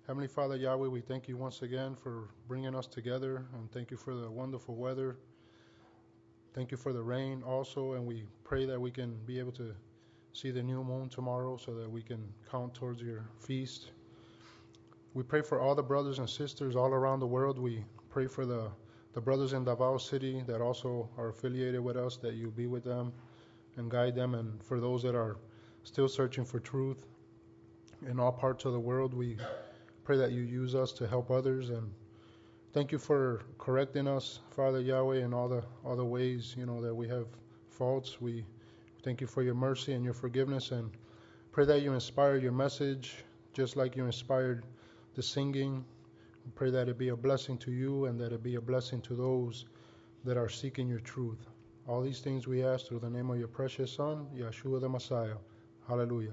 Heavenly Father Yahweh, we thank you once again for bringing us together, and thank you for the wonderful weather. Thank you for the rain also, and we pray that we can be able to see the new moon tomorrow so that we can count towards your feast. We pray for all the brothers and sisters all around the world. We pray for the brothers in Davao City that also are affiliated with us, that you be with them and guide them. And for those that are still searching for truth in all parts of the world, we pray that you use us to help others. And thank you for correcting us, Father Yahweh, in all the ways, that we have faults. We thank you for your mercy and your forgiveness, and pray that you inspire your message just like you inspired the singing. We pray that it be a blessing to you and that it be a blessing to those that are seeking your truth. All these things we ask through the name of your precious Son, Yeshua the Messiah. Hallelujah.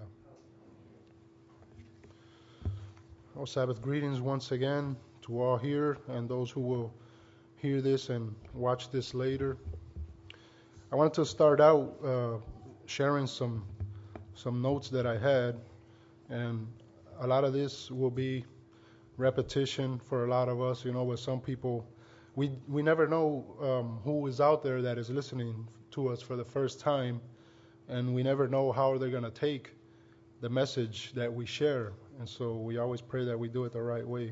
Oh, Sabbath greetings once again to all here and those who will hear this and watch this later. I wanted to start out sharing some notes that I had, and a lot of this will be repetition for a lot of us. With some people, we never know who is out there that is listening to us for the first time, and we never know how they're going to take the message that we share. And so we always pray that we do it the right way.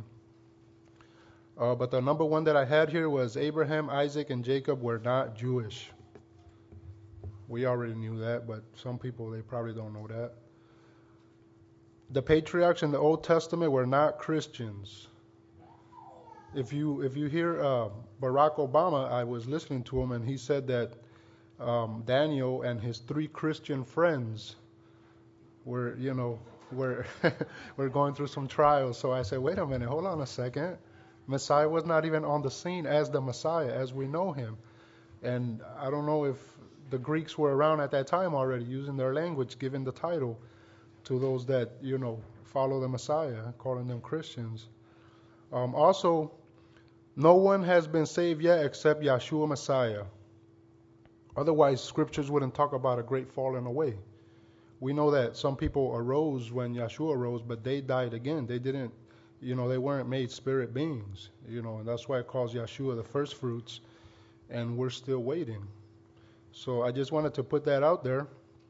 But the number one that I had here was Abraham, Isaac, and Jacob were not Jewish. We already knew that, but some people, they probably don't know that. The patriarchs in the Old Testament were not Christians. If you hear Barack Obama, I was listening to him, and he said that Daniel and his 3 Christian friends were we're going through some trials. So I said, wait a minute, hold on a second. Messiah was not even on the scene as the Messiah, as we know him. And I don't know if the Greeks were around at that time already, using their language, giving the title to those that, follow the Messiah, calling them Christians. Also, no one has been saved yet except Yeshua Messiah. Otherwise, scriptures wouldn't talk about a great falling away. We know that some people arose when Yeshua arose, but they died again. They didn't, they weren't made spirit beings, and that's why it calls Yeshua the first fruits, and we're still waiting. So I just wanted to put that out there.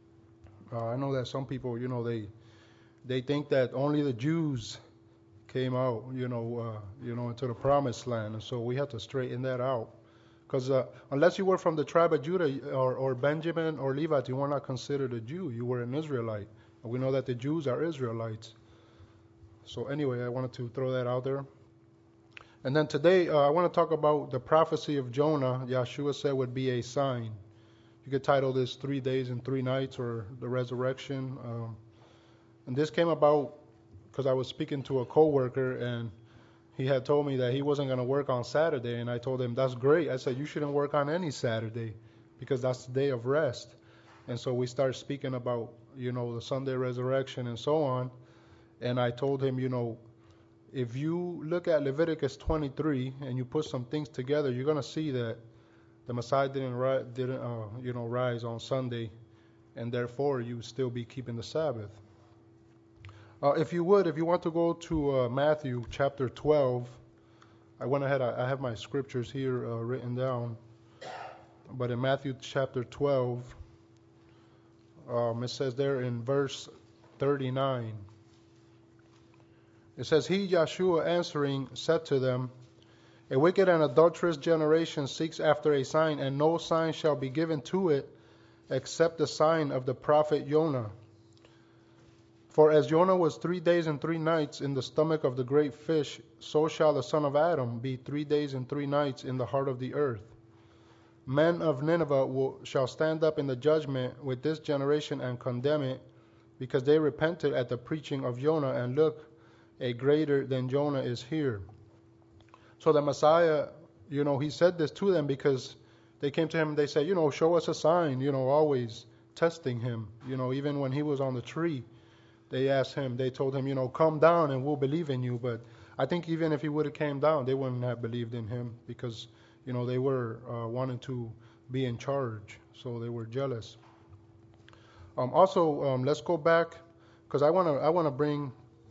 I know that some people, they think that only the Jews came out, into the promised land, and so we have to straighten that out. Because unless you were from the tribe of Judah or Benjamin or Levite, you were not considered a Jew. You were an Israelite. And we know that the Jews are Israelites. So anyway, I wanted to throw that out there. And then today, I want to talk about the prophecy of Jonah. Yeshua said would be a sign. You could title this 3 days and 3 nights, or the resurrection. And this came about because I was speaking to a coworker, and he had told me that he wasn't going to work on Saturday, and I told him, that's great. I said, you shouldn't work on any Saturday because that's the day of rest. And so we started speaking about, the Sunday resurrection and so on. And I told him, if you look at Leviticus 23 and you put some things together, you're going to see that the Messiah didn't rise on Sunday, and therefore you would still be keeping the Sabbath. If you want to go to Matthew chapter 12, I went ahead, I have my scriptures here written down. But in Matthew chapter 12, it says there in verse 39, it says, He, Yeshua, answering, said to them, A wicked and adulterous generation seeks after a sign, and no sign shall be given to it except the sign of the prophet Jonah. For as Jonah was 3 days and 3 nights in the stomach of the great fish, so shall the Son of Adam be 3 days and 3 nights in the heart of the earth. Men of Nineveh shall stand up in the judgment with this generation and condemn it, because they repented at the preaching of Jonah, and look, a greater than Jonah is here. So the Messiah, he said this to them because they came to him and they said, show us a sign, always testing him. Even when he was on the tree, they asked him, they told him, come down and we'll believe in you. But I think even if he would have came down, they wouldn't have believed in him because, they were wanting to be in charge. So they were jealous. Also, let's go back because I want to bring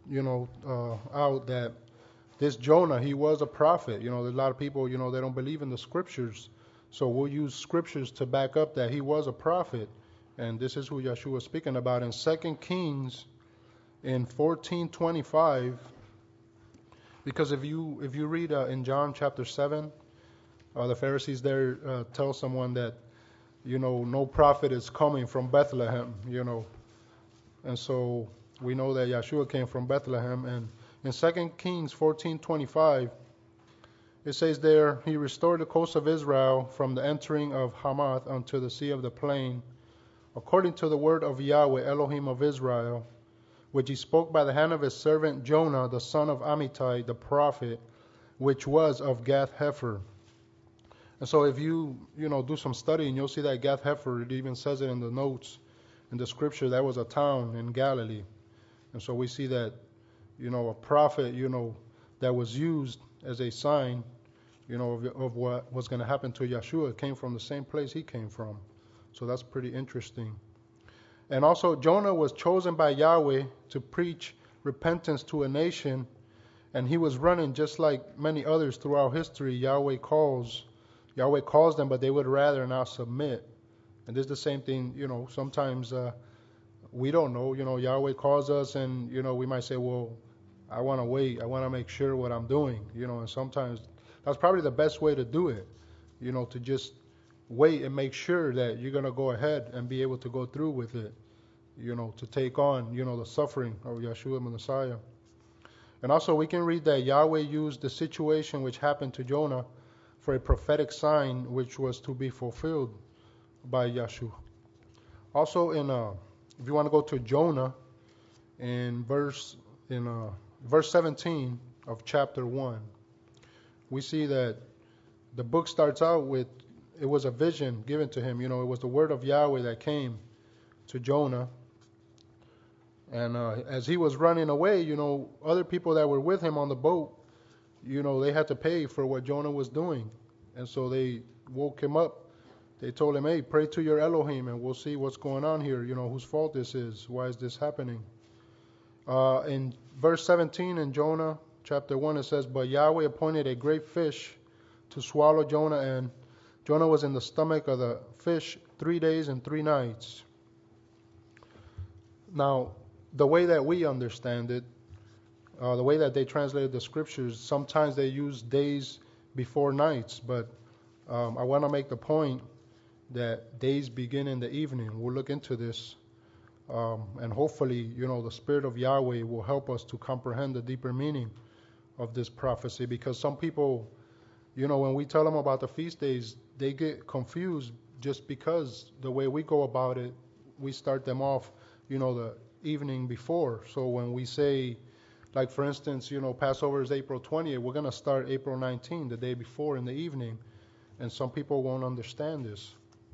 out that this Jonah, he was a prophet. There's a lot of people, they don't believe in the scriptures. So we'll use scriptures to back up that he was a prophet. And this is who Yeshua is speaking about in 2 Kings in 14:25. Because if you read in John chapter 7, the Pharisees there tell someone that, no prophet is coming from Bethlehem, And so we know that Yeshua came from Bethlehem. And in 2 Kings 14:25, it says there, he restored the coast of Israel from the entering of Hamath unto the sea of the plain, according to the word of Yahweh, Elohim of Israel, which he spoke by the hand of his servant Jonah, the son of Amittai, the prophet, which was of Gath-Hepher. And so if you, do some studying, you'll see that Gath-Hepher, it even says it in the notes in the scripture, that was a town in Galilee. And so we see that, a prophet, that was used as a sign, of what was going to happen to Yeshua came from the same place he came from. So that's pretty interesting. And also Jonah was chosen by Yahweh to preach repentance to a nation, and he was running just like many others throughout history. Yahweh calls them, but they would rather not submit. And this is the same thing, sometimes we don't know, Yahweh calls us and, we might say, well, I want to wait. I want to make sure what I'm doing, and sometimes that's probably the best way to do it, to just wait and make sure that you're going to go ahead and be able to go through with it, to take on, the suffering of Yeshua the Messiah. And also we can read that Yahweh used the situation which happened to Jonah for a prophetic sign which was to be fulfilled by Yeshua. Also if you want to go to Jonah in verse 17 of chapter 1, we see that the book starts out with, it was a vision given to him. It was the word of Yahweh that came to Jonah. And as he was running away, other people that were with him on the boat, they had to pay for what Jonah was doing. And so they woke him up. They told him, hey, pray to your Elohim and we'll see what's going on here. Whose fault this is. Why is this happening? In verse 17 in Jonah chapter 1, it says, but Yahweh appointed a great fish to swallow Jonah, and Jonah was in the stomach of the fish 3 days and 3 nights. Now, the way that we understand it, the way that they translated the scriptures, sometimes they use days before nights, but I want to make the point that days begin in the evening. We'll look into this, and hopefully, the Spirit of Yahweh will help us to comprehend the deeper meaning of this prophecy, because some people, when we tell them about the feast days, they get confused just because the way we go about it, we start them off, the evening before. So when we say, like for instance, Passover is April 20th, we're going to start April 19th, the day before in the evening, and some people won't understand this.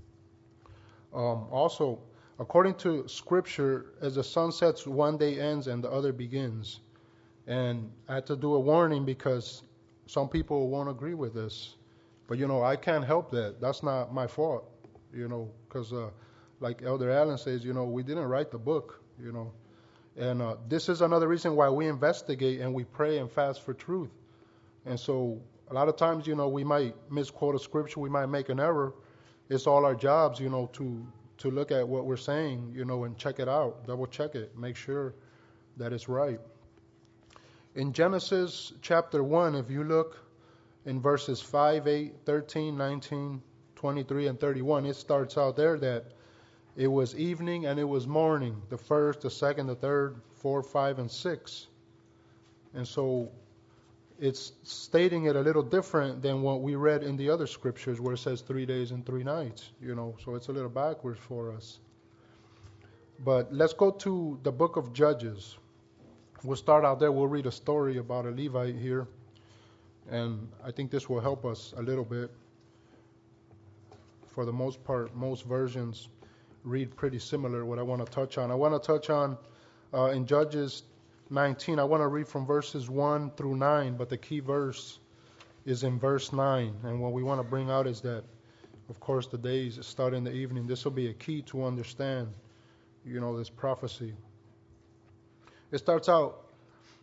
Also, according to Scripture, as the sun sets, one day ends and the other begins. And I had to do a warning because some people won't agree with this. But, I can't help that. That's not my fault, because like Elder Allen says, we didn't write the book, And this is another reason why we investigate and we pray and fast for truth. And so a lot of times, we might misquote a scripture, we might make an error. It's all our jobs, to look at what we're saying, and check it out, double check it, make sure that it's right. In Genesis chapter 1, if you look in verses 5, 8, 13, 19, 23, and 31, it starts out there that it was evening and it was morning, the first, the second, the third, 4, 5, and 6. And so it's stating it a little different than what we read in the other scriptures where it says 3 days and 3 nights, so it's a little backwards for us. But let's go to the book of Judges. We'll start out there. We'll read a story about a Levite here, and I think this will help us a little bit. For the most part, most versions read pretty similar what I want to touch on. I want to touch on in Judges 19. I want to read from verses 1 through 9, but the key verse is in verse 9. And what we want to bring out is that, of course, the days start in the evening. This will be a key to understand, this prophecy. It starts out,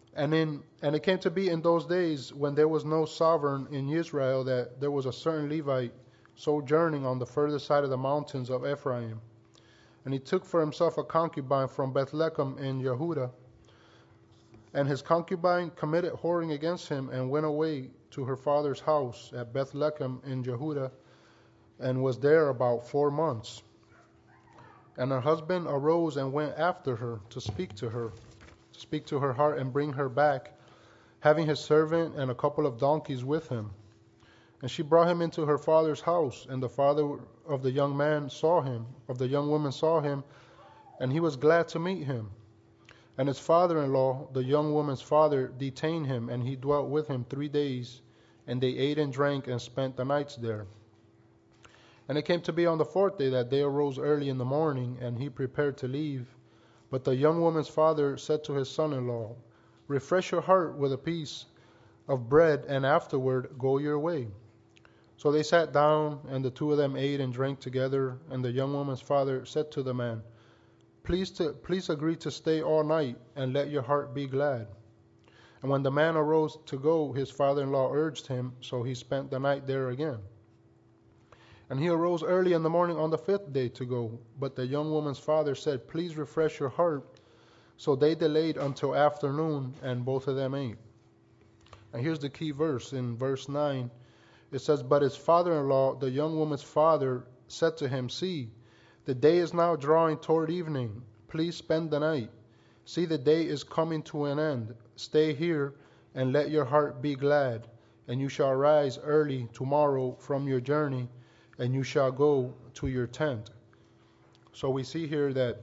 And it came to be in those days when there was no sovereign in Israel that there was a certain Levite sojourning on the further side of the mountains of Ephraim. And he took for himself a concubine from Bethlehem in Yehudah. And his concubine committed whoring against him and went away to her father's house at Bethlehem in Yehudah and was there about 4 months. And her husband arose and went after her to speak to her heart and bring her back, having his servant and a couple of donkeys with him. And she brought him into her father's house, and the father of the young woman saw him, and he was glad to meet him. And his father-in-law, the young woman's father, detained him, and he dwelt with him 3 days, and they ate and drank and spent the nights there. And it came to be on the 4th day that they arose early in the morning, and he prepared to leave. But the young woman's father said to his son-in-law, "Refresh your heart with a piece of bread, and afterward go your way." So they sat down, and the two of them ate and drank together. And the young woman's father said to the man, Please agree to stay all night, and let your heart be glad." And when the man arose to go, his father-in-law urged him, so he spent the night there again. And he arose early in the morning on the 5th day to go. But the young woman's father said, "Please refresh your heart." So they delayed until afternoon, and both of them ate. And here's the key verse in verse 9. It says, "But his father-in-law, the young woman's father, said to him, 'See, the day is now drawing toward evening. Please spend the night. See, the day is coming to an end. Stay here and let your heart be glad. And you shall rise early tomorrow from your journey, and you shall go to your tent.'" So we see here that,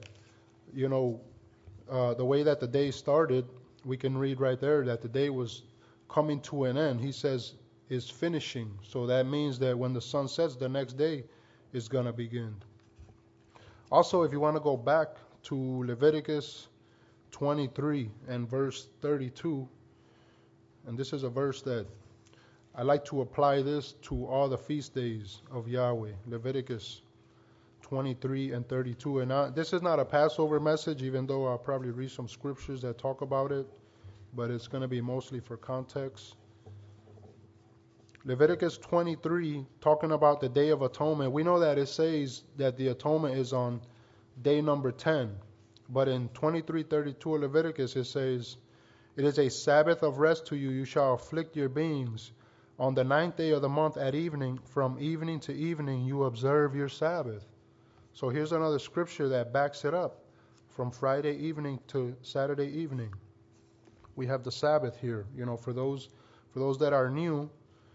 the way that the day started, we can read right there that the day was coming to an end. He says is finishing. So that means that when the sun sets, the next day is going to begin. Also, if you want to go back to Leviticus 23 and verse 32, and this is a verse that I like to apply this to all the feast days of Yahweh. Leviticus 23 and 32. And this is not a Passover message, even though I'll probably read some scriptures that talk about it, but it's going to be mostly for context. Leviticus 23, talking about the Day of Atonement. We know that it says that the atonement is on day number 10. But in 23:32 of Leviticus, it says, "It is a Sabbath of rest to you. You shall afflict your beings. On the 9th day of the month at evening, from evening to evening, you observe your Sabbath." So here's another scripture that backs it up. From Friday evening to Saturday evening, we have the Sabbath here. For those that are new,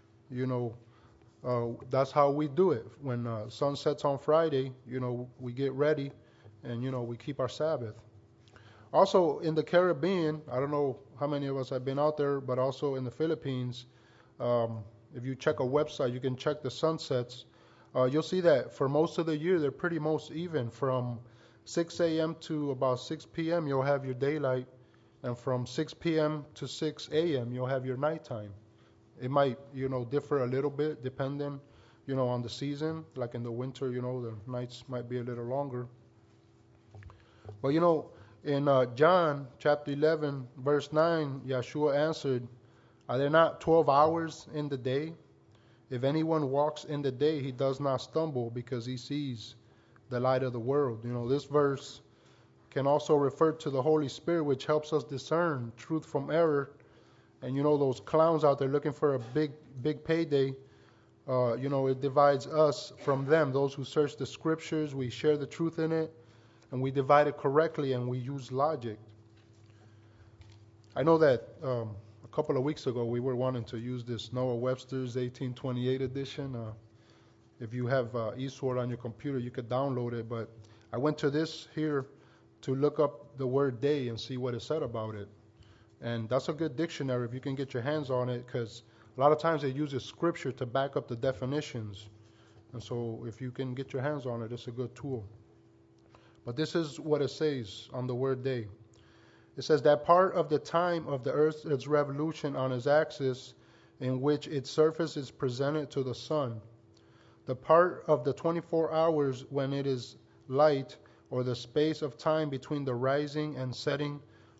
that's how we do it. When sun sets on Friday, we get ready and, we keep our Sabbath. Also in the Caribbean, I don't know how many of us have been out there, but also in the Philippines, if you check a website, you can check the sunsets. You'll see that for most of the year, they're pretty most even. From 6 a.m. to about 6 p.m., you'll have your daylight. And from 6 p.m. to 6 a.m., you'll have your nighttime. It might, differ a little bit depending, on the season. Like in the winter, the nights might be a little longer. But, in John chapter 11, verse 9, Yeshua answered, "Are there not 12 hours in the day? If anyone walks in the day, he does not stumble because he sees the light of the world." This verse can also refer to the Holy Spirit, which helps us discern truth from error. And those clowns out there looking for a big payday, it divides us from them. Those who search the scriptures, we share the truth in it, and we divide it correctly, and we use logic. I know that a couple of weeks ago we were wanting to use this Noah Webster's 1828 edition. If you have eSword on your computer, you could download it. But I went to this here to look up the word day and see what it said about it. And that's a good dictionary if you can get your hands on it, because a lot of times it uses scripture to back up the definitions. And so if you can get your hands on it, it's a good tool. But this is what it says on the word day. It says that part of the time of the Earth's revolution on its axis in which its surface is presented to the sun. The part of the 24 hours when it is light, or the space of time between the rising and setting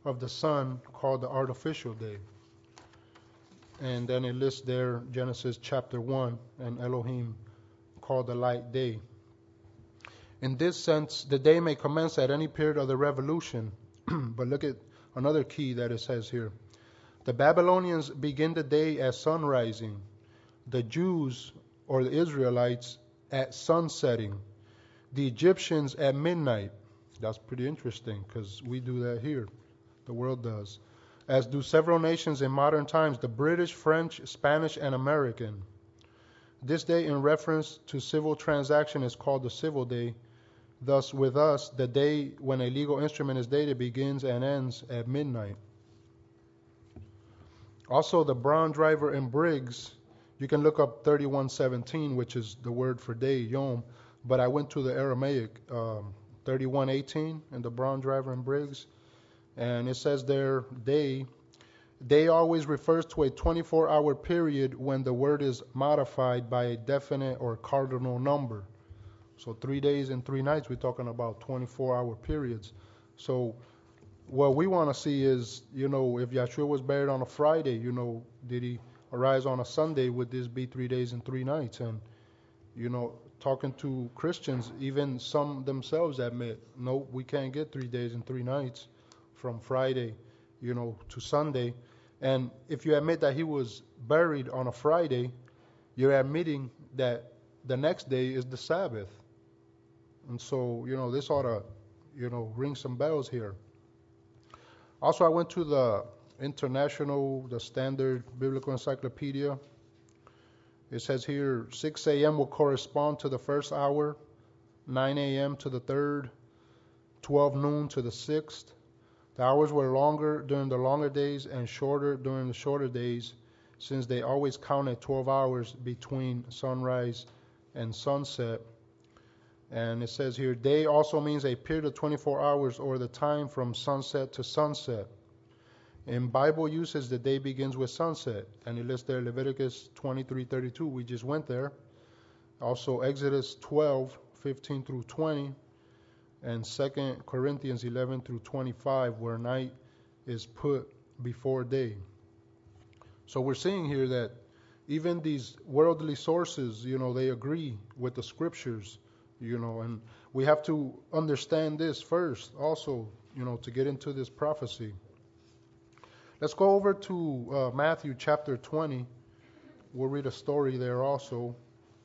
of the sun called the artificial day. And then it lists there Genesis chapter 1, and Elohim called the light day. In this sense, the day may commence at any period of the revolution. But look at another key that it says here. The Babylonians begin the day at sunrising. The Jews, or the Israelites, at sunsetting. The Egyptians at midnight. That's pretty interesting because we do that here. The world does. As do several nations in modern times, the British, French, Spanish, and American. This day in reference to civil transaction is called the civil day. Thus, with us, the day when a legal instrument is dated begins and ends at midnight. Also, the Braunschweiger and Briggs, you can look up 31:17, which is the word for day, Yom, but I went to the Aramaic, 31:18 in the Braunschweiger and Briggs, and it says there, day. Day always refers to a 24-hour period when the word is modified by a definite or cardinal number. So 3 days and 3 nights, we're talking about 24-hour periods. So what we want to see is, if Yahshua was buried on a Friday, did he arise on a Sunday? Would this be 3 days and 3 nights? And, talking to Christians, even some themselves admit, no, we can't get 3 days and 3 nights from Friday, to Sunday. And if you admit that he was buried on a Friday, you're admitting that the next day is the Sabbath. And so, this ought to, ring some bells here. Also, I went to the Standard Biblical Encyclopedia. It says here, 6 a.m. will correspond to the first hour, 9 a.m. to the third, 12 noon to the sixth. The hours were longer during the longer days and shorter during the shorter days, since they always counted 12 hours between sunrise and sunset. And it says here, day also means a period of 24 hours or the time from sunset to sunset. In Bible usage, the day begins with sunset, and it lists there Leviticus 23:32. We just went there. Also Exodus 12:15 through 20, and 2 Corinthians 11 through 25, where night is put before day. So we're seeing here that even these worldly sources, they agree with the scriptures, and we have to understand this first also, to get into this prophecy. Let's go over to Matthew chapter 20. We'll read a story there also.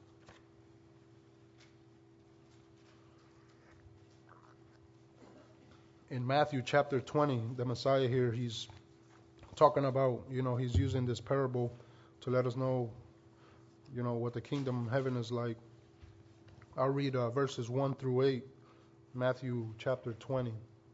In Matthew chapter 20, the Messiah here, he's talking about, he's using this parable to let us know, what the kingdom of heaven is like. I'll read verses 1 through 8, Matthew chapter 20.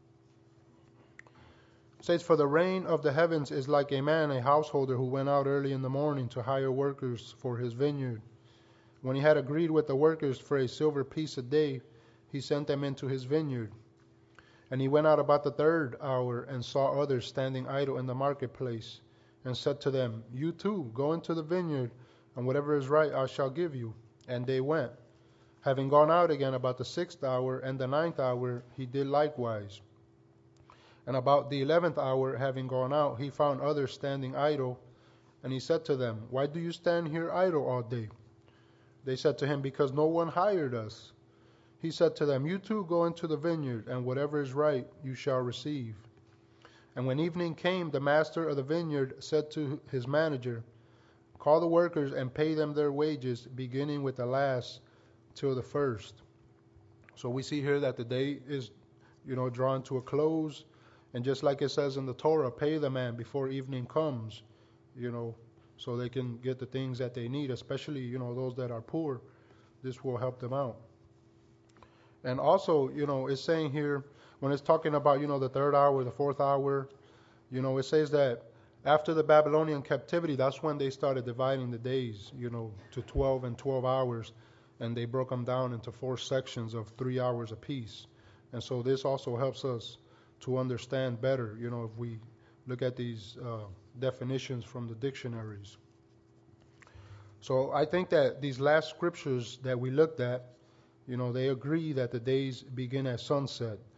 It says, "For the reign of the heavens is like a man, a householder, who went out early in the morning to hire workers for his vineyard. When he had agreed with the workers for a silver piece a day, he sent them into his vineyard. And he went out about the third hour and saw others standing idle in the marketplace, and said to them, 'You too, go into the vineyard, and whatever is right I shall give you.' And they went. Having gone out again about the 6th hour and the 9th hour, he did likewise. And about the 11th hour, having gone out, he found others standing idle, and he said to them, 'Why do you stand here idle all day?' They said to him, 'Because no one hired us.' He said to them, 'You too go into the vineyard, and whatever is right you shall receive.' And when evening came, the master of the vineyard said to his manager, 'Call the workers and pay them their wages, beginning with the last till the first.' So we see here that the day is, drawn to a close. And just like it says in the Torah, pay the man before evening comes, so they can get the things that they need, especially, those that are poor. This will help them out. And also, it's saying here, when it's talking about, the third hour, the fourth hour, it says that after the Babylonian captivity, that's when they started dividing the days, to 12 and 12 hours. And they broke them down into 4 sections of 3 hours apiece. And so this also helps us to understand better, if we look at these definitions from the dictionaries. So I think that these last scriptures that we looked at, they agree that the days begin at sunset.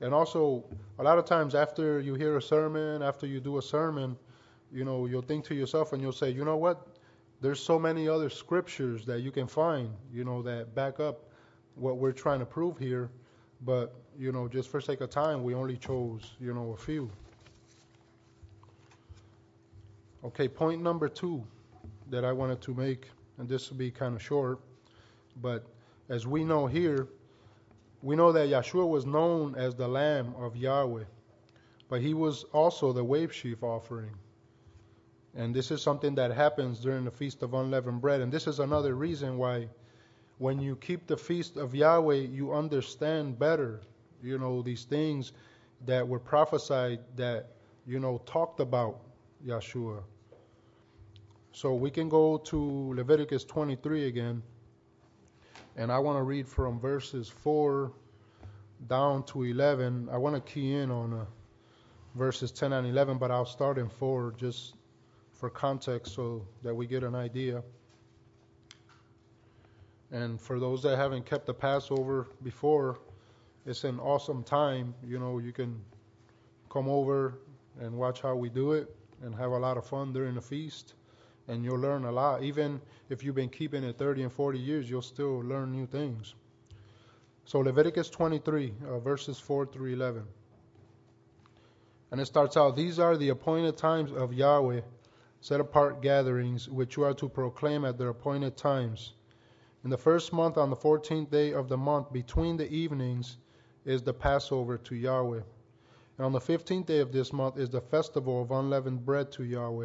And also, a lot of times after you hear a sermon, after you do a sermon, you'll think to yourself and you'll say, you know what? There's so many other scriptures that you can find, that back up what we're trying to prove here. But, just for sake of time, we only chose, a few. Okay, point number 2 that I wanted to make, and this will be kind of short, but as we know here, we know that Yeshua was known as the Lamb of Yahweh, but he was also the wave sheaf offering. And this is something that happens during the Feast of Unleavened Bread. And this is another reason why when you keep the Feast of Yahweh, you understand better, these things that were prophesied that, talked about Yeshua. So we can go to Leviticus 23 again. And I want to read from verses 4 down to 11. I want to key in on verses 10 and 11, but I'll start in 4 just for context so that we get an idea. And for those that haven't kept the Passover before, it's an awesome time. You can come over and watch how we do it and have a lot of fun during the feast. And you'll learn a lot. Even if you've been keeping it 30 and 40 years, you'll still learn new things. So Leviticus 23, verses 4 through 11. And it starts out, "These are the appointed times of Yahweh, set apart gatherings, which you are to proclaim at their appointed times. In the first month, on the 14th day of the month, between the evenings, is the Passover to Yahweh. And on the 15th day of this month is the festival of unleavened bread to Yahweh.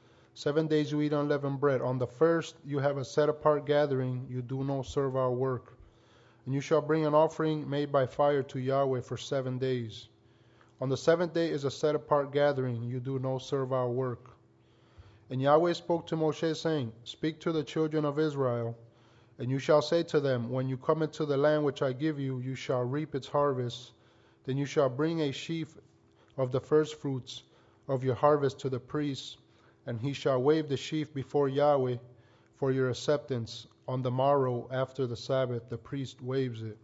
7 days you eat unleavened bread. On the first you have a set apart gathering, you do no servile work. And you shall bring an offering made by fire to Yahweh for 7 days. On the 7th day is a set apart gathering, you do no servile work. And Yahweh spoke to Moshe, saying, Speak to the children of Israel, and you shall say to them, When you come into the land which I give you, you shall reap its harvest. Then you shall bring a sheaf of the first fruits of your harvest to the priest, and he shall wave the sheaf before Yahweh for your acceptance. On the morrow after the Sabbath, the priest waves it."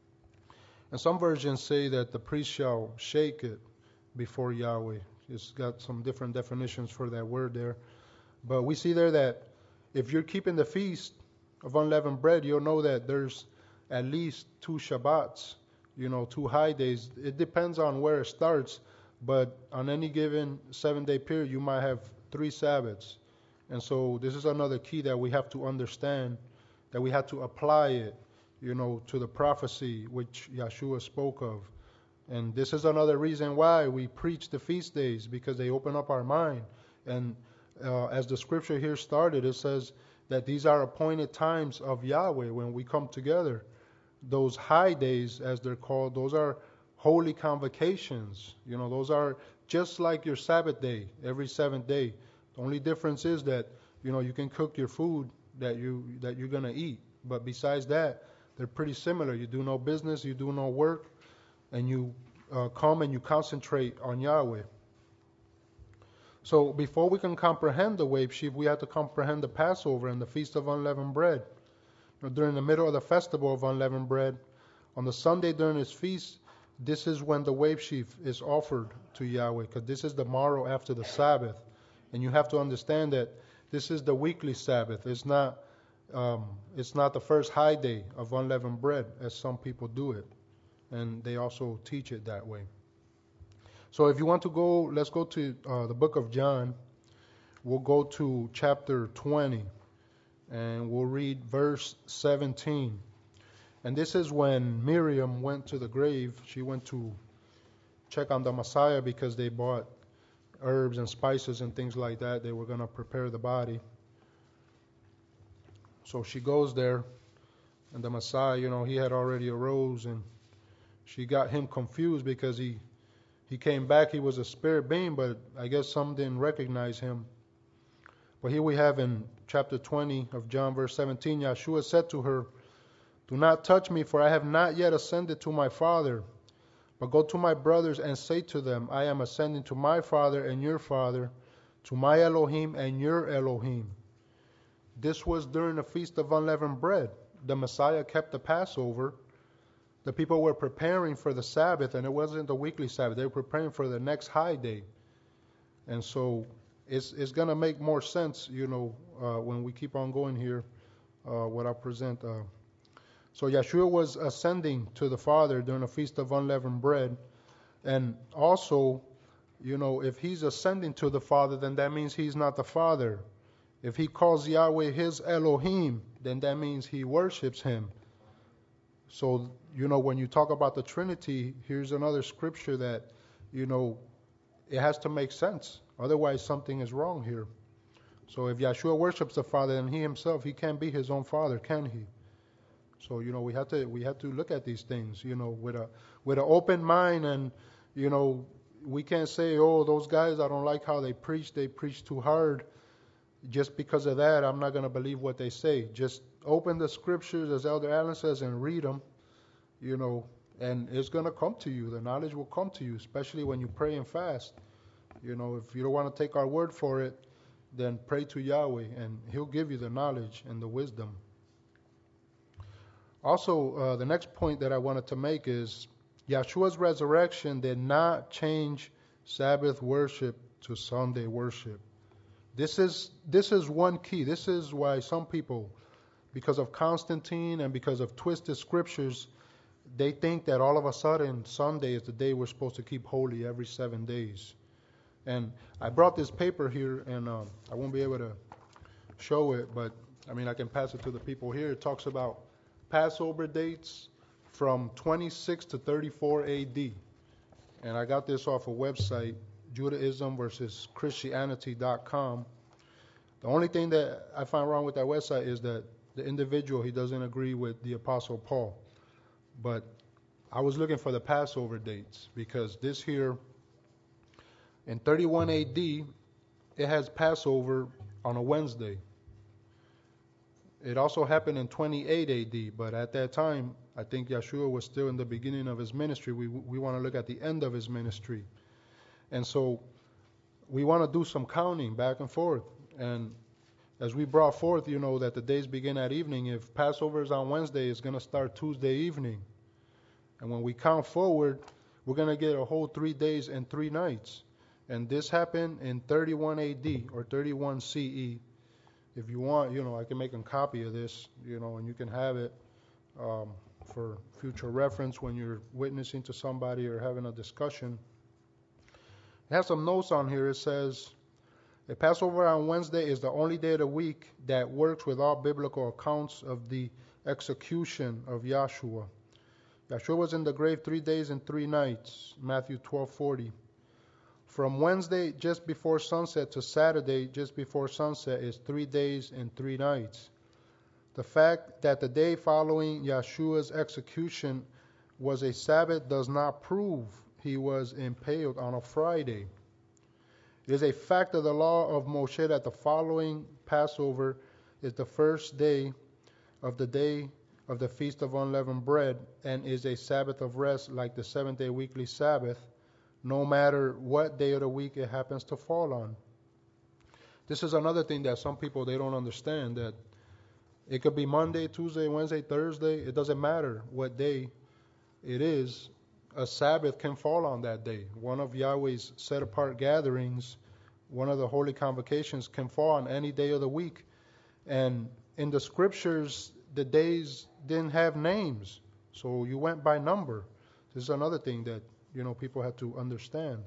And some versions say that the priest shall shake it before Yahweh. It's got some different definitions for that word there. But we see there that if you're keeping the feast of unleavened bread, you'll know that there's at least 2 Shabbats, 2 high days. It depends on where it starts, but on any given 7-day period, you might have 3 Sabbaths. And so this is another key that we have to understand, that we have to apply it, to the prophecy which Yeshua spoke of. And this is another reason why we preach the feast days, because they open up our mind. And as the scripture here started, it says that these are appointed times of Yahweh when we come together. Those high days, as they're called, those are holy convocations. Those are just like your Sabbath day, every 7th day. The only difference is that, you can cook your food that you're going to eat. But besides that, they're pretty similar. You do no business, you do no work, and you come and you concentrate on Yahweh. So before we can comprehend the wave sheaf, we have to comprehend the Passover and the Feast of Unleavened Bread. During the middle of the festival of unleavened bread, on the Sunday during this feast, this is when the wave sheaf is offered to Yahweh, because this is the morrow after the Sabbath. And you have to understand that this is the weekly Sabbath. It's not the first high day of unleavened bread, as some people do it. And they also teach it that way. So if you want to go, let's go to the book of John. We'll go to chapter 20, and we'll read verse 17. And this is when Miriam went to the grave. She went to check on the Messiah because they bought herbs and spices and things like that. They were going to prepare the body. So she goes there, and the Messiah, he had already arose, and she got him confused because he came back. He was a spirit being, but I guess some didn't recognize him. But here we have in chapter 20 of John, verse 17, Yeshua said to her, "Do not touch me, for I have not yet ascended to my Father. But go to my brothers and say to them, I am ascending to my Father and your Father, to my Elohim and your Elohim." This was during the Feast of Unleavened Bread. The Messiah kept the Passover. the people were preparing for the Sabbath, and it wasn't the weekly Sabbath. They were preparing for the next high day. And so it's going to make more sense, when we keep on going here, what I present. So Yeshua was ascending to the Father during the Feast of Unleavened Bread. And also, if he's ascending to the Father, then that means he's not the Father. If he calls Yahweh his Elohim, then that means he worships him. So, when you talk about the Trinity, here's another scripture that, it has to make sense. Otherwise, something is wrong here. So if Yeshua worships the Father, then he himself, he can't be his own Father, can he? So, we have to look at these things, with an open mind, and, we can't say, oh, those guys, I don't like how they preach too hard. Just because of that, I'm not going to believe what they say. Just open the scriptures, as Elder Allen says, and read them, and it's going to come to you. The knowledge will come to you, especially when you pray and fast. If you don't want to take our word for it, then pray to Yahweh, and he'll give you the knowledge and the wisdom. Also, the next point that I wanted to make is Yeshua's resurrection did not change Sabbath worship to Sunday worship. This is one key. This is why some people, because of Constantine and because of twisted scriptures, they think that all of a sudden Sunday is the day we're supposed to keep holy every 7 days. And I brought this paper here, and I won't be able to show it, but I can pass it to the people here. It talks about Passover dates from 26 to 34 AD. And I got this off a website, Judaism versus Christianity.com. The only thing that I find wrong with that website is that the individual, he doesn't agree with the Apostle Paul. But I was looking for the Passover dates, because this here, in 31 AD, it has Passover on a Wednesday. It also happened in 28 AD, but at that time, I think Yeshua was still in the beginning of his ministry. We want to look at the end of his ministry. And so we want to do some counting back and forth. And as we brought forth, that the days begin at evening. If Passover is on Wednesday, it's going to start Tuesday evening. And when we count forward, we're going to get a whole 3 days and 3 nights. And this happened in 31 AD or 31 CE. If you want, I can make a copy of this, and you can have it for future reference when you're witnessing to somebody or having a discussion. It has some notes on here. It says, the Passover on Wednesday is the only day of the week that works with all biblical accounts of the execution of Yahshua. Yahshua was in the grave 3 days and 3 nights, Matthew 12:40. From Wednesday just before sunset to Saturday just before sunset is 3 days and 3 nights. The fact that the day following Yeshua's execution was a Sabbath does not prove he was impaled on a Friday. It is a fact of the law of Moshe that the following Passover is the first day of the Feast of Unleavened Bread, and is a Sabbath of rest like the 7-day weekly Sabbath, no matter what day of the week it happens to fall on. This is another thing that some people, they don't understand, that it could be Monday, Tuesday, Wednesday, Thursday. It doesn't matter what day it is. A Sabbath can fall on that day. One of Yahweh's set-apart gatherings, one of the holy convocations, can fall on any day of the week. And in the scriptures, the days didn't have names, so you went by number. This is another thing that people have to understand.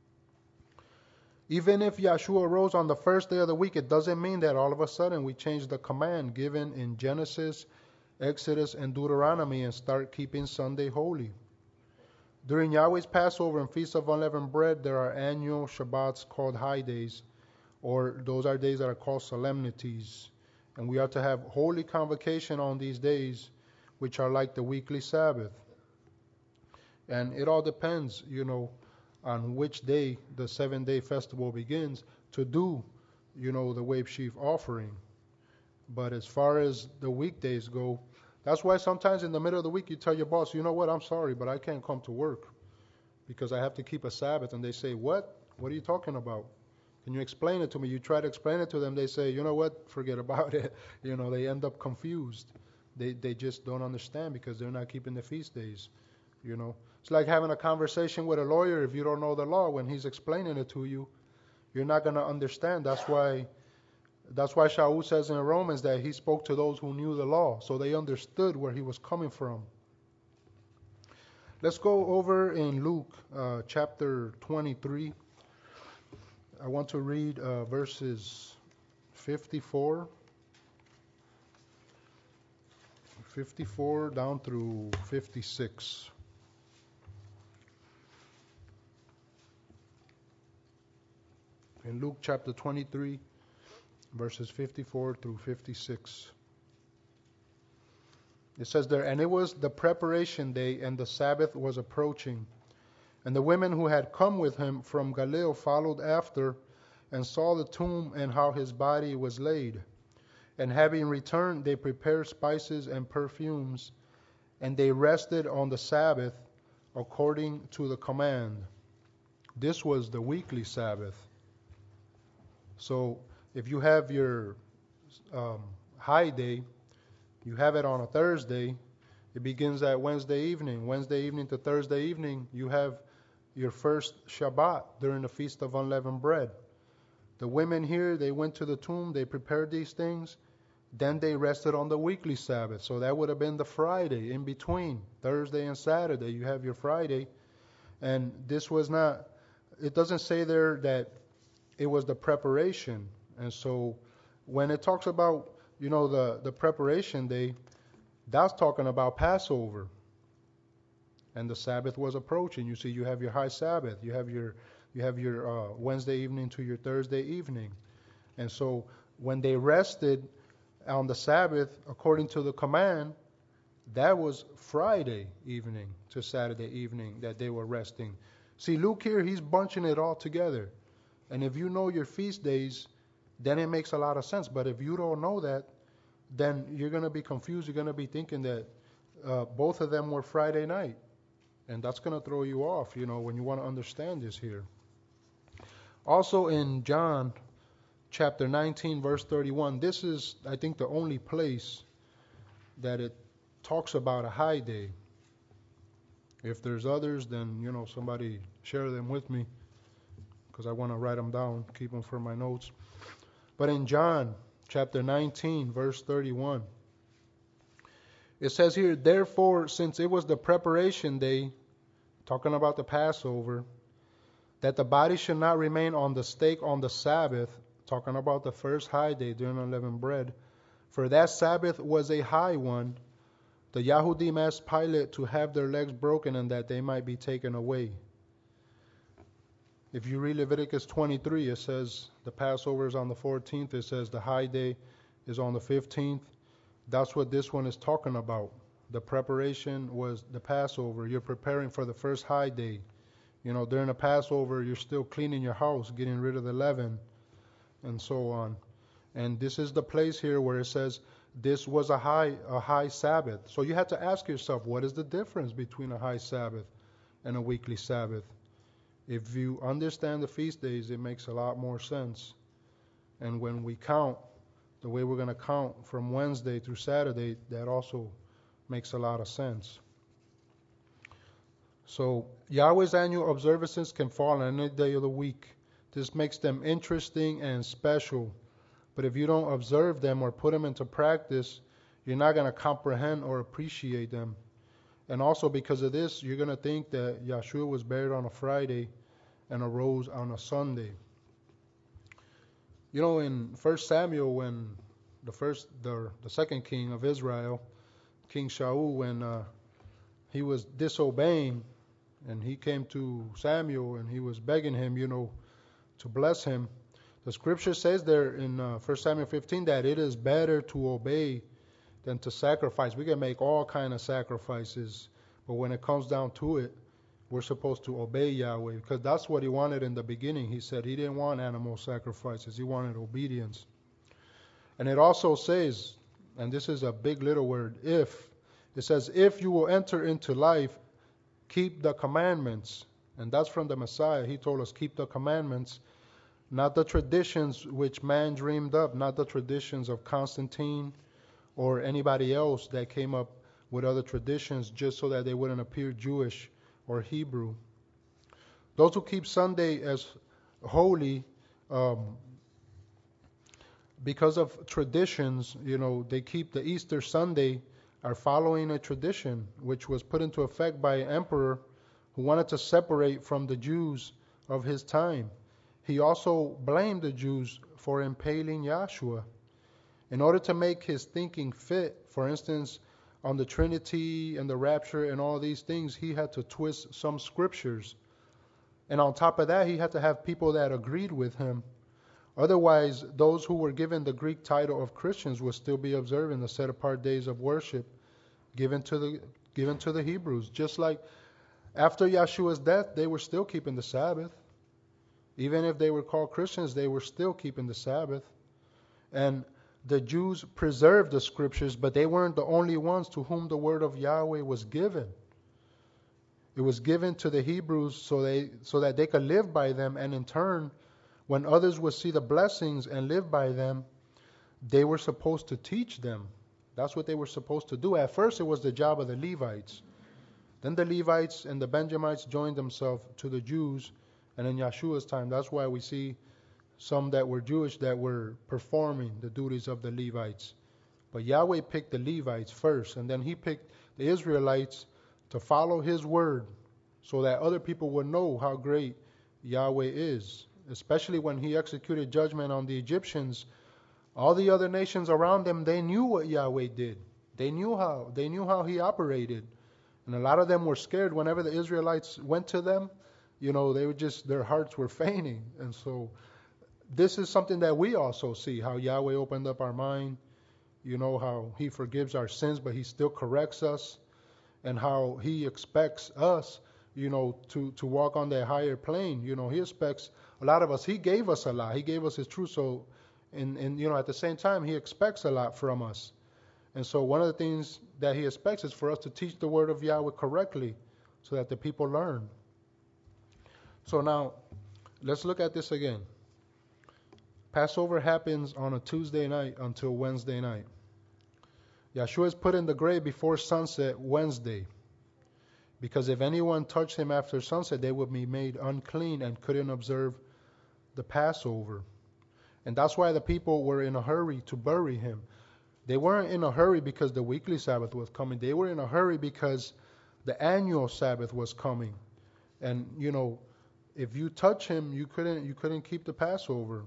Even if Yeshua rose on the first day of the week, it doesn't mean that all of a sudden we change the command given in Genesis, Exodus, and Deuteronomy and start keeping Sunday holy. During Yahweh's Passover and Feast of Unleavened Bread, there are annual Shabbats called high days, or those are days that are called solemnities. And we are to have holy convocation on these days, which are like the weekly Sabbath. And it all depends, on which day the 7-day festival begins to do, the wave sheaf offering. But as far as the weekdays go, that's why sometimes in the middle of the week you tell your boss, you know what, I'm sorry, but I can't come to work because I have to keep a Sabbath. And they say, what? What are you talking about? Can you explain it to me? You try to explain it to them, they say, you know what, forget about it. They end up confused. They just don't understand because they're not keeping the feast days. You know, it's like having a conversation with a lawyer. If you don't know the law, when he's explaining it to you, you're not going to understand. That's why Shaul says in Romans that he spoke to those who knew the law, so they understood where he was coming from. Let's go over in Luke chapter 23. I want to read verses 54 down through 56. In Luke chapter 23, verses 54 through 56. It says there, and it was the preparation day, and the Sabbath was approaching. And the women who had come with him from Galilee followed after, and saw the tomb and how his body was laid. And having returned, they prepared spices and perfumes, and they rested on the Sabbath according to the command. This was the weekly Sabbath. So if you have your high day, you have it on a Thursday, it begins at Wednesday evening. Wednesday evening to Thursday evening, you have your first Shabbat during the Feast of Unleavened Bread. The women here, they went to the tomb, they prepared these things, then they rested on the weekly Sabbath. So that would have been the Friday in between, Thursday and Saturday. You have your Friday. And this was not, it doesn't say there that it was the preparation. And so when it talks about, the preparation day, that's talking about Passover. And the Sabbath was approaching. You see, you have your high Sabbath. You have your Wednesday evening to your Thursday evening. And so when they rested on the Sabbath, according to the command, that was Friday evening to Saturday evening that they were resting. See, Luke here, he's bunching it all together. And if you know your feast days, then it makes a lot of sense. But if you don't know that, then you're going to be confused. You're going to be thinking that both of them were Friday night. And that's going to throw you off, when you want to understand this here. Also in John chapter 19, verse 31, this is, I think, the only place that it talks about a high day. If there's others, then, somebody share them with me, because I want to write them down, keep them for my notes. But in John chapter 19, verse 31, it says here, therefore, since it was the preparation day, talking about the Passover, that the body should not remain on the stake on the Sabbath, talking about the first high day during unleavened bread, for that Sabbath was a high one, the Yahudim asked Pilate to have their legs broken and that they might be taken away. If you read Leviticus 23, it says the Passover is on the 14th. It says the high day is on the 15th. That's what this one is talking about. The preparation was the Passover. You're preparing for the first high day. During the Passover, you're still cleaning your house, getting rid of the leaven, and so on. And this is the place here where it says this was a high Sabbath. So you have to ask yourself, what is the difference between a high Sabbath and a weekly Sabbath? If you understand the feast days, it makes a lot more sense. And when we count, the way we're going to count from Wednesday through Saturday, that also makes a lot of sense. So Yahweh's annual observances can fall on any day of the week. This makes them interesting and special. But if you don't observe them or put them into practice, you're not going to comprehend or appreciate them. And also because of this, you're going to think that Yahshua was buried on a Friday and arose on a Sunday. In 1 Samuel, when the second king of Israel, King Shaul, when he was disobeying, and he came to Samuel and he was begging him, to bless him, the scripture says there in 1 Samuel 15 that it is better to obey than to sacrifice. We can make all kind of sacrifices, but when it comes down to it, we're supposed to obey Yahweh, because that's what he wanted in the beginning. He said he didn't want animal sacrifices. He wanted obedience. And it also says, and this is a big little word, if. It says, if you will enter into life, keep the commandments. And that's from the Messiah. He told us, keep the commandments, not the traditions which man dreamed up, not the traditions of Constantine or anybody else that came up with other traditions just so that they wouldn't appear Jewish or Hebrew. Those who keep Sunday as holy, because of traditions, they keep the Easter Sunday, are following a tradition which was put into effect by an emperor who wanted to separate from the Jews of his time. He also blamed the Jews for impaling Yahshua. In order to make his thinking fit, for instance, on the Trinity and the rapture and all these things, he had to twist some scriptures. And on top of that, he had to have people that agreed with him. Otherwise, those who were given the Greek title of Christians would still be observing the set-apart days of worship given to the Hebrews. Just like after Yeshua's death, they were still keeping the Sabbath. Even if they were called Christians, they were still keeping the Sabbath. And the Jews preserved the scriptures, but they weren't the only ones to whom the word of Yahweh was given. It was given to the Hebrews so that they could live by them, and in turn, when others would see the blessings and live by them, they were supposed to teach them. That's what they were supposed to do. At first, it was the job of the Levites. Then the Levites and the Benjamites joined themselves to the Jews, and in Yeshua's time, that's why we see some that were Jewish that were performing the duties of the Levites. But Yahweh picked the Levites first, and then he picked the Israelites to follow his word so that other people would know how great Yahweh is. Especially when he executed judgment on the Egyptians, all the other nations around them, they knew what Yahweh did. They knew how he operated. And a lot of them were scared whenever the Israelites went to them. They were their hearts were fainting. And so this is something that we also see, how Yahweh opened up our mind, how he forgives our sins, but he still corrects us, and how he expects us, to walk on that higher plane. He expects a lot of us. He gave us a lot. He gave us his truth. So, and at the same time, he expects a lot from us. And so one of the things that he expects is for us to teach the word of Yahweh correctly so that the people learn. So now, let's look at this again. Passover happens on a Tuesday night until Wednesday night. Yeshua is put in the grave before sunset Wednesday, because if anyone touched him after sunset, they would be made unclean and couldn't observe the Passover. And that's why the people were in a hurry to bury him. They weren't in a hurry because the weekly Sabbath was coming. They were in a hurry because the annual Sabbath was coming. And, if you touch him, you couldn't keep the Passover.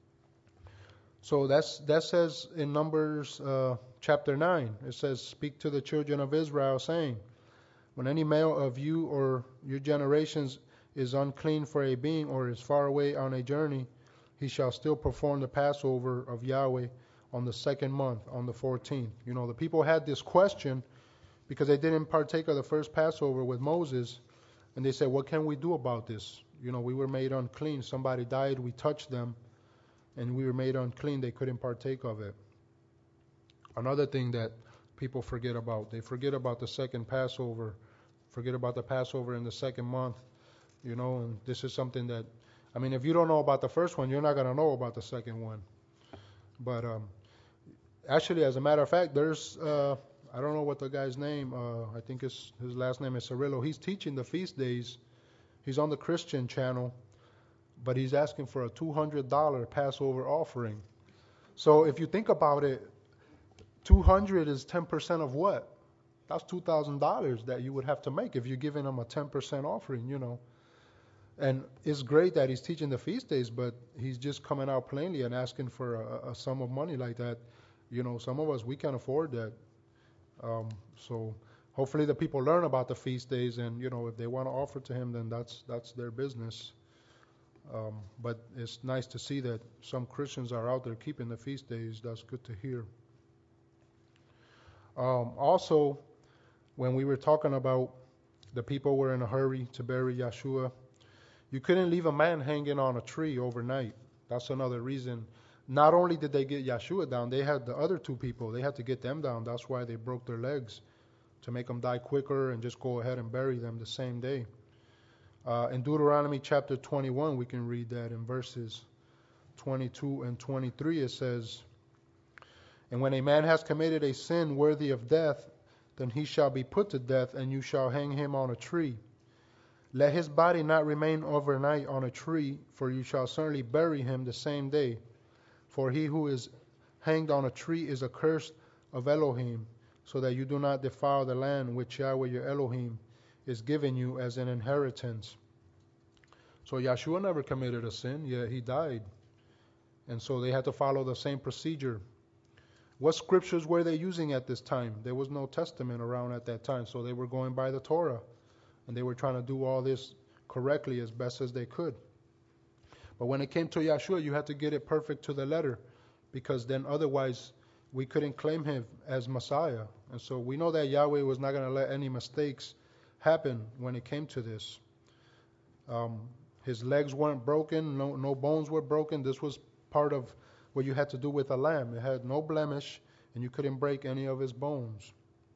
So that says in Numbers chapter 9, it says, "Speak to the children of Israel, saying, when any male of you or your generations is unclean for a being or is far away on a journey, he shall still perform the Passover of Yahweh on the second month, on the 14th. The people had this question because they didn't partake of the first Passover with Moses, and they said, what can we do about this? We were made unclean. Somebody died, we touched them, and we were made unclean. They couldn't partake of it. Another thing that people forget about, they forget about the second Passover, forget about the Passover in the second month, and this is something that, if you don't know about the first one, you're not going to know about the second one. But actually, as a matter of fact, there's, I don't know what the guy's name, I think his last name is Cirillo. He's teaching the feast days. He's on the Christian channel, but he's asking for a $200 Passover offering. So if you think about it, 200 is 10% of what? That's $2,000 that you would have to make if you're giving him a 10% offering, And it's great that he's teaching the feast days, but he's just coming out plainly and asking for a sum of money like that. Some of us, we can't afford that. So hopefully the people learn about the feast days, and, if they want to offer to him, then that's their business. But it's nice to see that some Christians are out there keeping the feast days. That's good to hear. Also, when we were talking about the people were in a hurry to bury Yeshua, you couldn't leave a man hanging on a tree overnight. That's another reason. Not only did they get Yeshua down, they had the other two people. They had to get them down. That's why they broke their legs, to make them die quicker and just go ahead and bury them the same day. In Deuteronomy chapter 21, we can read that in verses 22 and 23. It says, And when a man has committed a sin worthy of death, then he shall be put to death, and you shall hang him on a tree. Let his body not remain overnight on a tree, for you shall certainly bury him the same day. For he who is hanged on a tree is accursed of Elohim, so that you do not defile the land which Yahweh your Elohim is giving you as an inheritance. So Yeshua never committed a sin, yet he died. And so they had to follow the same procedure. What scriptures were they using at this time? There was no testament around at that time, so they were going by the Torah. And they were trying to do all this correctly as best as they could. But when it came to Yeshua, you had to get it perfect to the letter, because then otherwise we couldn't claim him as Messiah. And so we know that Yahweh was not going to let any mistakes happen when it came to this. His legs weren't broken, no bones were broken. This was part of what you had to do with a lamb. It had no blemish, and you couldn't break any of his bones.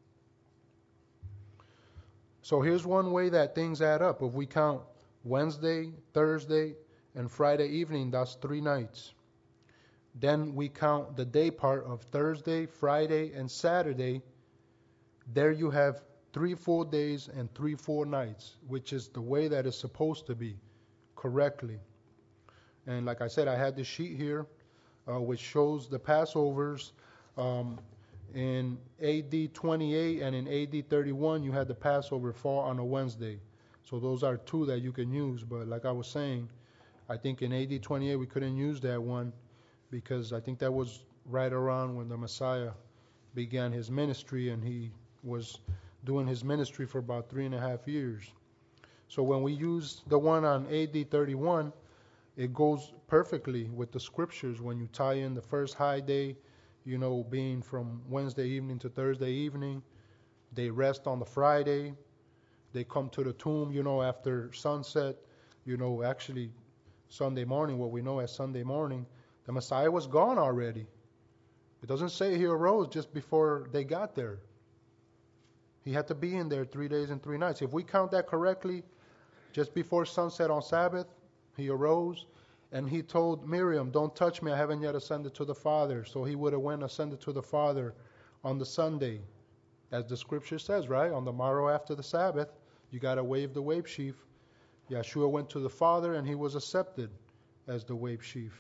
So here's one way that things add up. If we count Wednesday, Thursday, and Friday evening, that's 3 nights. Then we count the day part of Thursday, Friday, and Saturday. There you have 3 full days and 3 full nights, which is the way that it's supposed to be, correctly. And like I said, I had this sheet here, which shows the Passovers. In AD 28 and in AD 31, you had the Passover fall on a Wednesday. So those are 2 that you can use. But like I was saying, I think in AD 28 we couldn't use that one, because I think that was right around when the Messiah began his ministry, and he was doing his ministry for about 3.5 years. So when we use the one on AD 31, it goes perfectly with the scriptures when you tie in the first high day, being from Wednesday evening to Thursday evening. They rest on the Friday. They come to the tomb, after sunset, actually Sunday morning, what we know as Sunday morning. The Messiah was gone already. It doesn't say he arose just before they got there. He had to be in there 3 days and 3 nights. If we count that correctly, just before sunset on Sabbath, he arose. And he told Miriam, don't touch me, I haven't yet ascended to the Father. So he would have ascended to the Father on the Sunday. As the scripture says, right? On the morrow after the Sabbath, you got to wave the wave sheaf. Yeshua went to the Father, and he was accepted as the wave sheaf.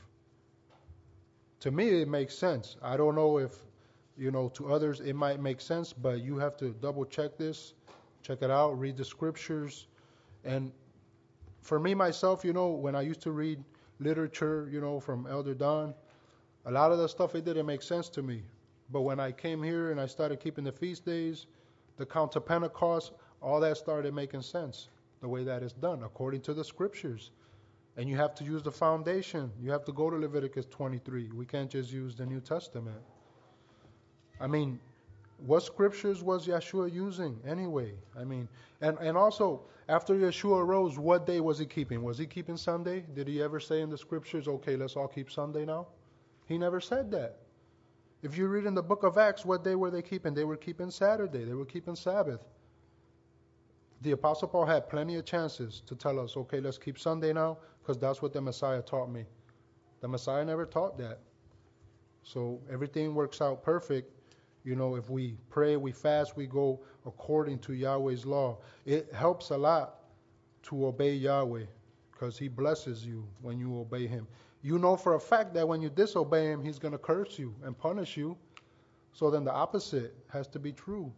To me, it makes sense. I don't know if, to others it might make sense, but you have to double check this, check it out, read the scriptures. And for me, myself, when I used to read literature, from Elder Don, a lot of the stuff, it didn't make sense to me. But when I came here and I started keeping the feast days, the count to Pentecost, all that started making sense, the way that it's done, according to the scriptures. And you have to use the foundation. You have to go to Leviticus 23. We can't just use the New Testament. I mean, what scriptures was Yeshua using anyway? I mean, and also, after Yeshua arose, what day was he keeping? Was he keeping Sunday? Did he ever say in the scriptures, okay, let's all keep Sunday now? He never said that. If you read in the book of Acts, what day were they keeping? They were keeping Saturday. They were keeping Sabbath. The Apostle Paul had plenty of chances to tell us, okay, let's keep Sunday now, because that's what the Messiah taught me. The Messiah never taught that. So everything works out perfect. If we pray, we fast, we go according to Yahweh's law. It helps a lot to obey Yahweh, because he blesses you when you obey him. You know for a fact that when you disobey him, he's going to curse you and punish you. So then the opposite has to be true.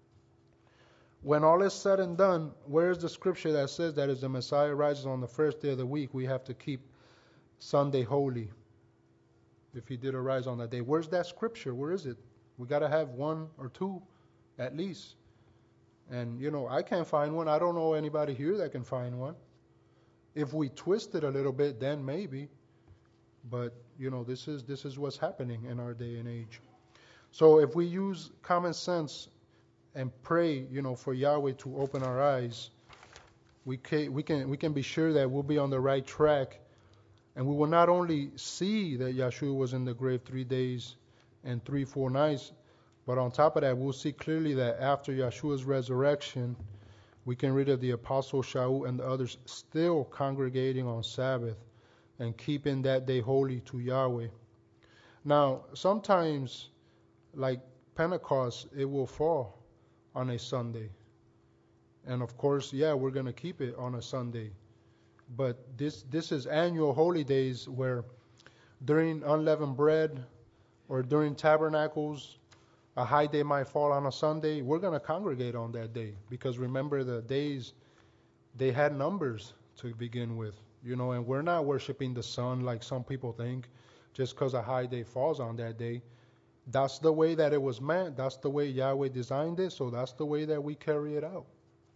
When all is said and done, where is the scripture that says that as the Messiah rises on the first day of the week, we have to keep Sunday holy? If he did arise on that day. Where's that scripture? Where is it? We got to have 1 or 2 at least. And, I can't find one. I don't know anybody here that can find one. If we twist it a little bit, then maybe. But, this is what's happening in our day and age. So if we use common sense and pray, for Yahweh to open our eyes, we can be sure that we'll be on the right track. And we will not only see that Yeshua was in the grave 3 days and 3 full nights, but on top of that, we'll see clearly that after Yeshua's resurrection, we can read of the Apostle Shaul and the others still congregating on Sabbath and keeping that day holy to Yahweh. Now, sometimes like Pentecost, it will fall on a Sunday. And of course, yeah, we're going to keep it on a Sunday. But this is annual holy days where during unleavened bread or during tabernacles, a high day might fall on a Sunday. We're going to congregate on that day because remember the days, they had numbers to begin with, and we're not worshiping the sun like some people think just because a high day falls on that day. That's the way that it was meant. That's the way Yahweh designed it. So that's the way that we carry it out.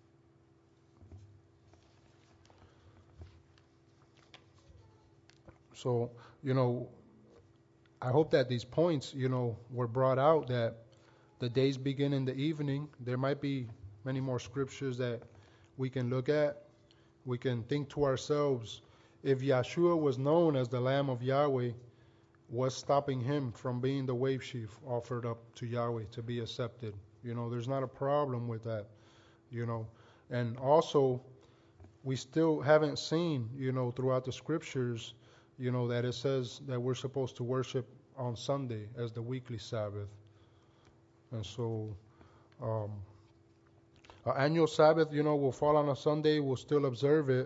So, I hope that these points, were brought out, that the days begin in the evening. There might be many more scriptures that we can look at. We can think to ourselves, if Yeshua was known as the Lamb of Yahweh, what's stopping him from being the wave sheaf offered up to Yahweh to be accepted? There's not a problem with that, And also, we still haven't seen, throughout the scriptures, that it says that we're supposed to worship on Sunday as the weekly Sabbath. And so, our annual Sabbath, will fall on a Sunday. We'll still observe it.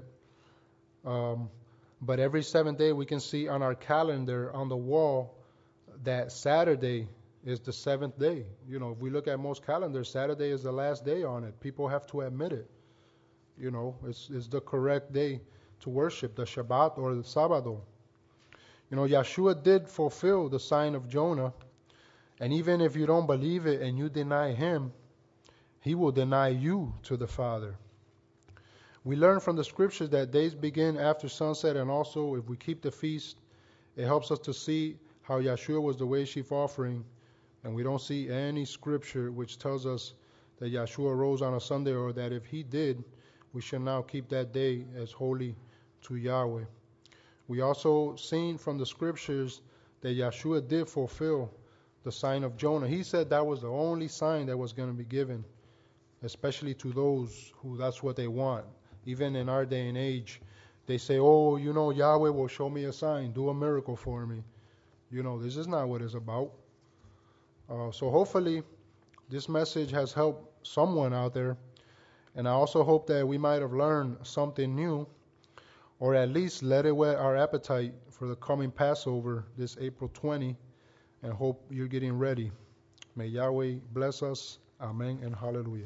But every 7th day we can see on our calendar on the wall that Saturday is the 7th day. If we look at most calendars, Saturday is the last day on it. People have to admit it. It's the correct day to worship, the Shabbat or the Sabbath. Yeshua did fulfill the sign of Jonah. And even if you don't believe it and you deny him, he will deny you to the Father. We learn from the scriptures that days begin after sunset, and also if we keep the feast, it helps us to see how Yeshua was the wave sheaf offering, and we don't see any scripture which tells us that Yeshua rose on a Sunday, or that if he did, we should now keep that day as holy to Yahweh. We also seen from the scriptures that Yeshua did fulfill the sign of Jonah. He said that was the only sign that was going to be given, especially to those who that's what they want. Even in our day and age, they say, oh, Yahweh will show me a sign, do a miracle for me. This is not what it's about. So hopefully this message has helped someone out there. And I also hope that we might have learned something new, or at least let it whet our appetite for the coming Passover this April 20, and hope you're getting ready. May Yahweh bless us. Amen and hallelujah.